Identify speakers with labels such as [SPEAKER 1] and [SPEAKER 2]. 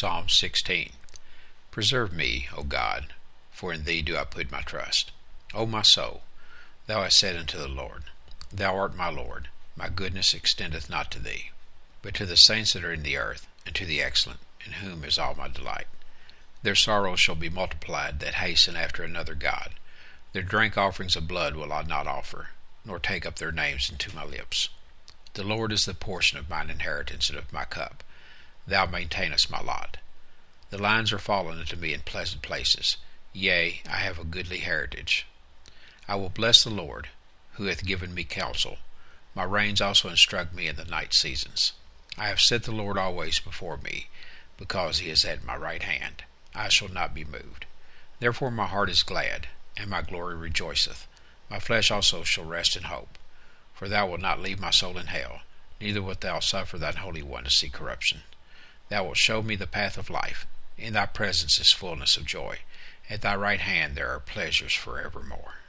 [SPEAKER 1] Psalm 16. Preserve me, O God, for in thee do I put my trust. O my soul, thou hast said unto the Lord, Thou art my Lord, my goodness extendeth not to thee, but to the saints that are in the earth, and to the excellent, in whom is all my delight. Their sorrows shall be multiplied that hasten after another God. Their drink offerings of blood will I not offer, nor take up their names into my lips. The Lord is the portion of mine inheritance and of my cup. Thou maintainest my lot. The lines are fallen unto me in pleasant places. Yea, I have a goodly heritage. I will bless the Lord, who hath given me counsel. My reins also instruct me in the night seasons. I have set the Lord always before me, because he is at my right hand. I shall not be moved. Therefore my heart is glad, and my glory rejoiceth. My flesh also shall rest in hope. For thou wilt not leave my soul in hell, neither wilt thou suffer thine Holy One to see corruption. Thou wilt show me the path of life. In thy presence is fullness of joy. At thy right hand there are pleasures forevermore.